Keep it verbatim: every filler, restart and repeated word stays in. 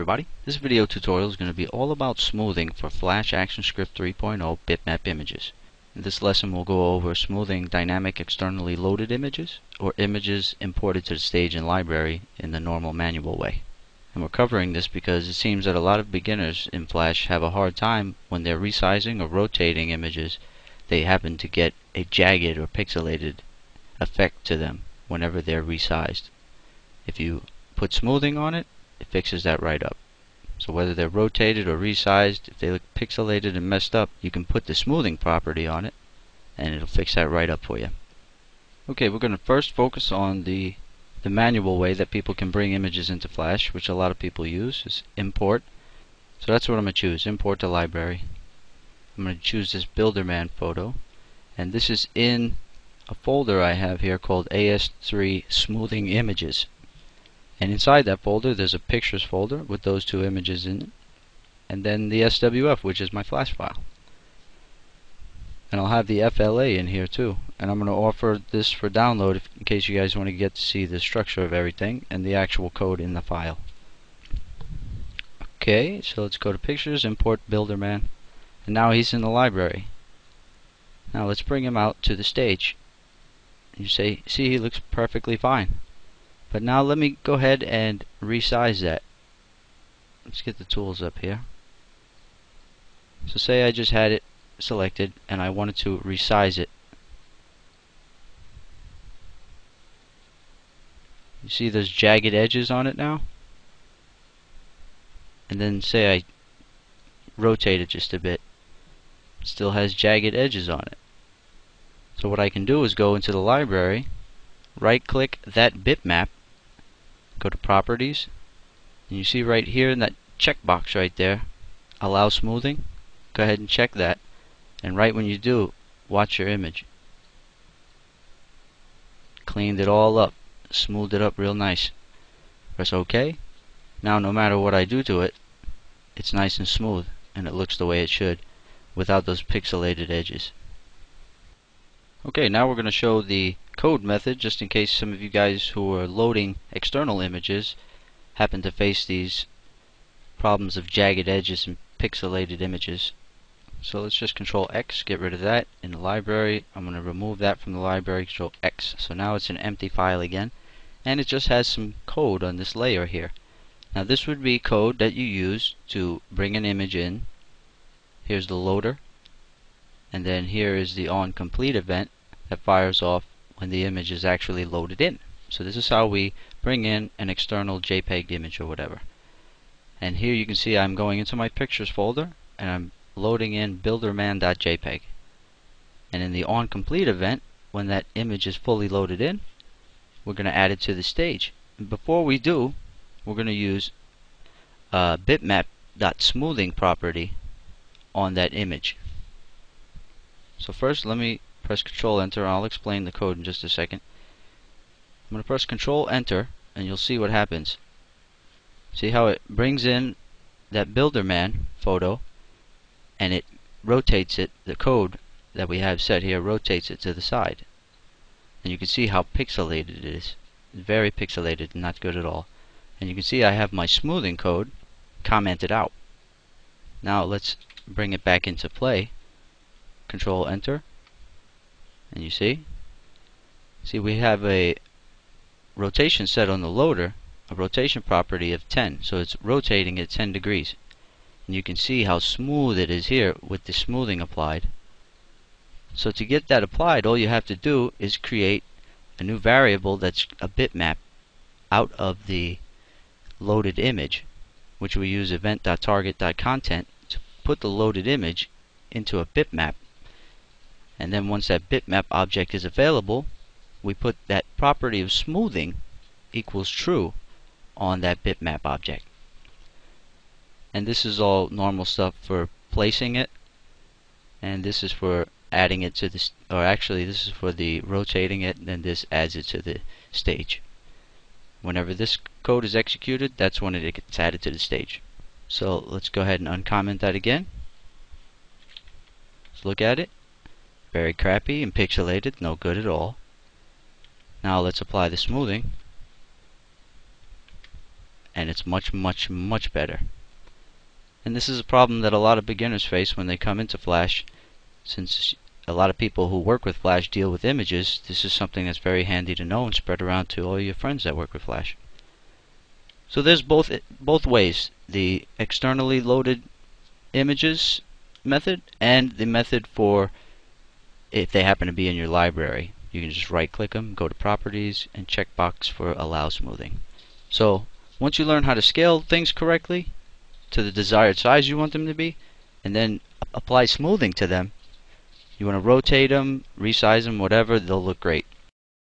everybody. This video tutorial is going to be all about smoothing for Flash ActionScript three point oh bitmap images. In this lesson we'll go over smoothing dynamic externally loaded images or images imported to the stage and library in the normal manual way. And we're covering this because it seems that a lot of beginners in Flash have a hard time when they're resizing or rotating images. They happen to get a jagged or pixelated effect to them whenever they're resized. If you put smoothing on it, it fixes that right up. So whether they're rotated or resized, if they look pixelated and messed up, you can put the smoothing property on it and it'll fix that right up for you. Okay, we're going to first focus on the the manual way that people can bring images into Flash, which a lot of people use, is import. So that's what I'm going to choose, import to library. I'm going to choose this Builderman photo, and this is in a folder I have here called A S three Smoothing Images. And inside that folder there's a pictures folder with those two images in it, and then the S W F, which is my Flash file. And I'll have the F L A in here too, and I'm going to offer this for download if, in case you guys want to get to see the structure of everything and the actual code in the file. Okay, so let's go to pictures, import Builderman, and now he's in the library. Now let's bring him out to the stage. You say, see, he looks perfectly fine. But now let me go ahead and resize that. Let's get the tools up here. So say I just had it selected and I wanted to resize it. You see those jagged edges on it now? And then say I rotate it just a bit. It still has jagged edges on it. So what I can do is go into the library, right click that bitmap, go to properties, and you see right here in that checkbox right there, allow smoothing. Go ahead and check that, and right when you do, watch your image. Cleaned it all up, smoothed it up real nice. Press OK. Now no matter what I do to it, it's nice and smooth and it looks the way it should without those pixelated edges. Okay, now we're going to show the code method, just in case some of you guys who are loading external images happen to face these problems of jagged edges and pixelated images. So let's just control X, get rid of that in the library. I'm going to remove that from the library, control X. So now it's an empty file again, and it just has some code on this layer here. Now this would be code that you use to bring an image in. Here's the loader, and then here is the onComplete event that fires off when the image is actually loaded in. So this is how we bring in an external JPEG image or whatever. And here you can see I'm going into my pictures folder and I'm loading in builderman.jpg. And in the onComplete event, when that image is fully loaded in, we're going to add it to the stage. And before we do, we're going to use uh, bitmap.smoothing property on that image. So first let me press control enter. I'll explain the code in just a second. I'm going to press control enter and you'll see what happens. See how it brings in that Builderman photo and it rotates it, the code that we have set here rotates it to the side. And you can see how pixelated it is. It's very pixelated and not good at all. And you can see I have my smoothing code commented out. Now let's bring it back into play. Control enter, and you see see we have a rotation set on the loader, a rotation property of ten, so it's rotating at ten degrees, and you can see how smooth it is here with the smoothing applied. So to get that applied, all you have to do is create a new variable that's a bitmap out of the loaded image, which we use event.target.content to put the loaded image into a bitmap. And then once that bitmap object is available, we put that property of smoothing equals true on that bitmap object. And this is all normal stuff for placing it, and this is for adding it to the, or actually this is for the rotating it, and then this adds it to the stage. Whenever this code is executed, that's when it gets added to the stage. So let's go ahead and uncomment that again. Let's look at it. Very crappy and pixelated, no good at all. Now let's apply the smoothing. and it's much, much, much better. And this is a problem that a lot of beginners face when they come into Flash. Since a lot of people who work with Flash deal with images, this is something that's very handy to know and spread around to all your friends that work with Flash. So there's both both ways, the externally loaded images method and the method for if they happen to be in your library. You can just right click them, go to properties, and check box for allow smoothing. So once you learn how to scale things correctly to the desired size you want them to be, and then apply smoothing to them, you want to rotate them, resize them, whatever, they'll look great.